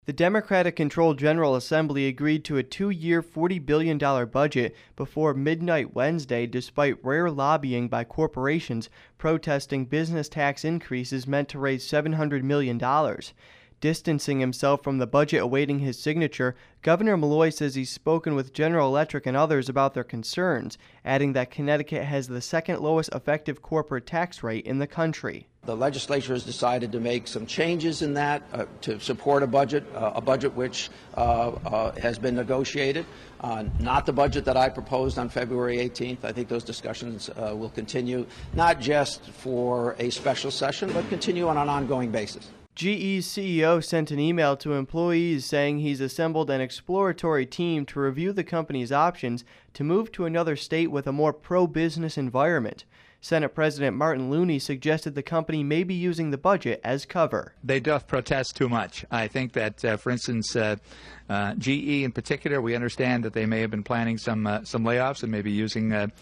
The Democratic-controlled General Assembly agreed to a 2-year, $40 billion budget before midnight Wednesday despite rare lobbying by corporations protesting business tax increases meant to raise $700 million. Distancing himself from the budget awaiting his signature, Governor Malloy says he's spoken with General Electric and others about their concerns, adding that Connecticut has the second lowest effective corporate tax rate in the country. The legislature has decided to make some changes in that to support a budget which has been negotiated. Not the budget that I proposed on February 18th. I think those discussions will continue, not just for a special session, but continue on an ongoing basis. GE's CEO sent an email to employees saying he's assembled an exploratory team to review the company's options to move to another state with a more pro-business environment. Senate President Martin Looney suggested the company may be using the budget as cover. They doth protest too much. I think that, for instance, GE in particular, we understand that they may have been planning some layoffs and maybe using the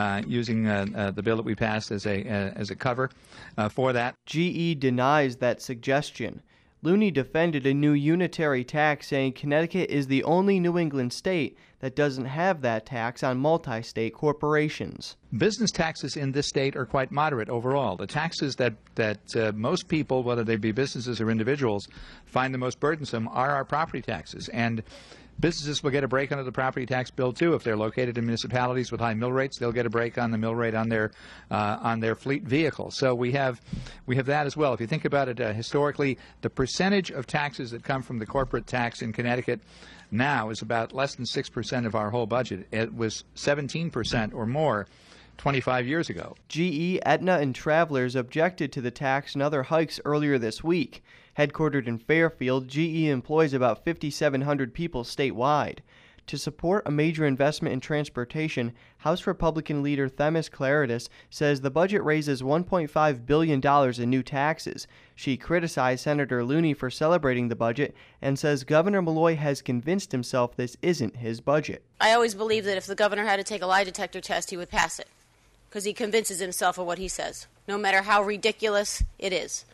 bill that we passed as a cover for that. GE denies that suggestion. Looney defended a new unitary tax, saying Connecticut is the only New England state that doesn't have that tax on multi-state corporations. Business taxes in this state are quite moderate overall. The taxes that most people, whether they be businesses or individuals, find the most burdensome are our property taxes. And businesses will get a break under the property tax bill too. If they're located in municipalities with high mill rates, they'll get a break on the mill rate on their fleet vehicles. So we have that as well. If you think about it historically, the percentage of taxes that come from the corporate tax in Connecticut now is about less than 6% of our whole budget. It was 17% or more 25 years ago. GE, Aetna, and Travelers objected to the tax and other hikes earlier this week. Headquartered in Fairfield, GE employs about 5,700 people statewide. To support a major investment in transportation, House Republican leader Themis Klarides says the budget raises $1.5 billion in new taxes. She criticized Senator Looney for celebrating the budget and says Governor Malloy has convinced himself this isn't his budget. I always believe that if the governor had to take a lie detector test, he would pass it, because he convinces himself of what he says, no matter how ridiculous it is.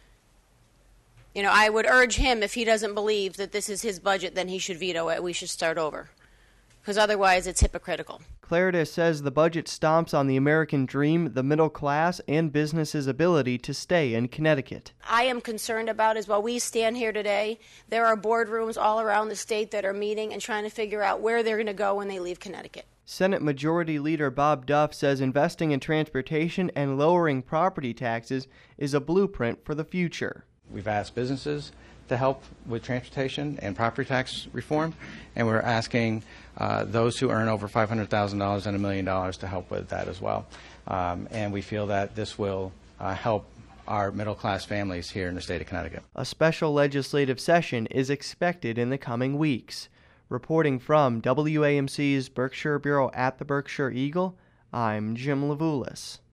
You know, I would urge him, if he doesn't believe that this is his budget, then he should veto it. We should start over, because otherwise it's hypocritical. Klarides says the budget stomps on the American dream, the middle class, and businesses' ability to stay in Connecticut. I am concerned about is while we stand here today, there are boardrooms all around the state that are meeting and trying to figure out where they're going to go when they leave Connecticut. Senate Majority Leader Bob Duff says investing in transportation and lowering property taxes is a blueprint for the future. We've asked businesses to help with transportation and property tax reform, and we're asking those who earn over $500,000 and $1 million to help with that as well. And we feel that this will help our middle-class families here in the state of Connecticut. A special legislative session is expected in the coming weeks. Reporting from WAMC's Berkshire Bureau at the Berkshire Eagle, I'm Jim Levulis.